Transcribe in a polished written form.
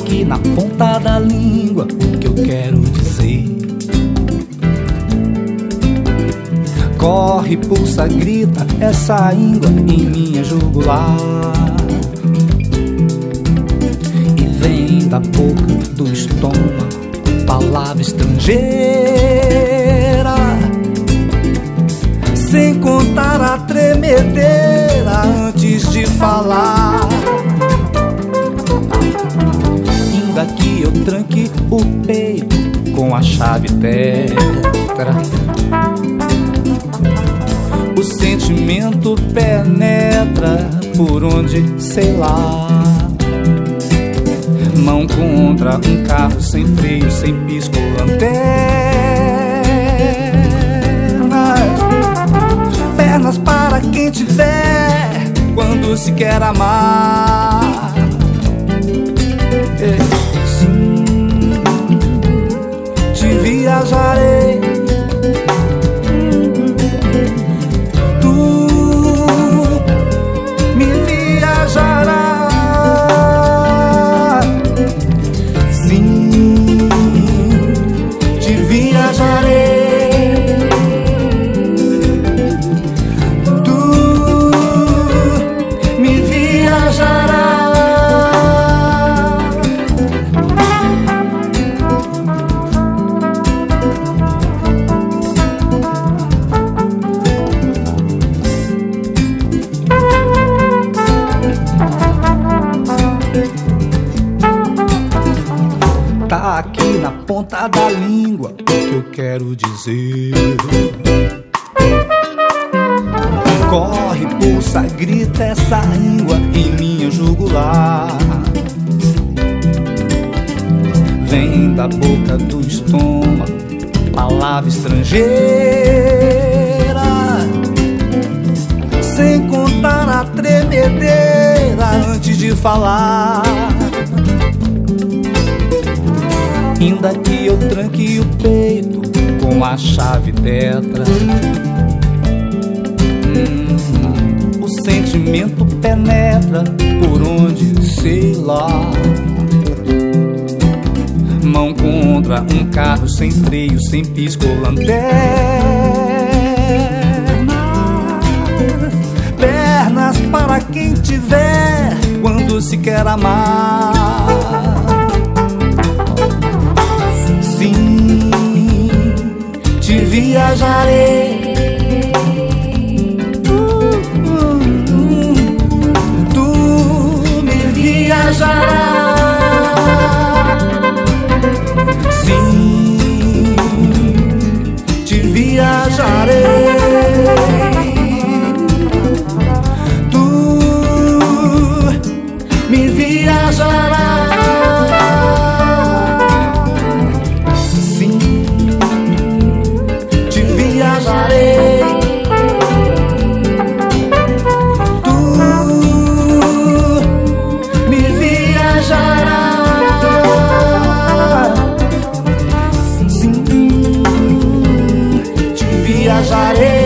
aqui na ponta da língua o que eu quero dizer. Corre, pulsa, grita essa íngua em minha jugular, e vem da boca, do estômago, palavra estrangeira, sem contar a tremedeira antes de falar. Ainda que eu tranque o peito com a chave tetra, o sentimento penetra por onde, sei lá. Mão contra um carro sem freio, sem pisco, lanternas, pernas para quem tiver quando se quer amar. Sim, te viajarei, tu me viajarás. Sim, te viajarei, tu me viajarás. Tá aqui na ponta da língua o que eu quero dizer. Corre, pulsa, grita essa língua em minha jugular, vem da boca, do estômago, palavra estrangeira, sem contar a tremedeira antes de falar. Ainda que eu tranque o peito com a chave tetra, o sentimento penetra por onde, sei lá. Mão contra um carro sem freio, sem pisco, lanterna, pernas para quem tiver quando se quer amar. Sim, te viajarei, tu me viajarás. Sim, te viajarei, tu me viajarás. Viajarei.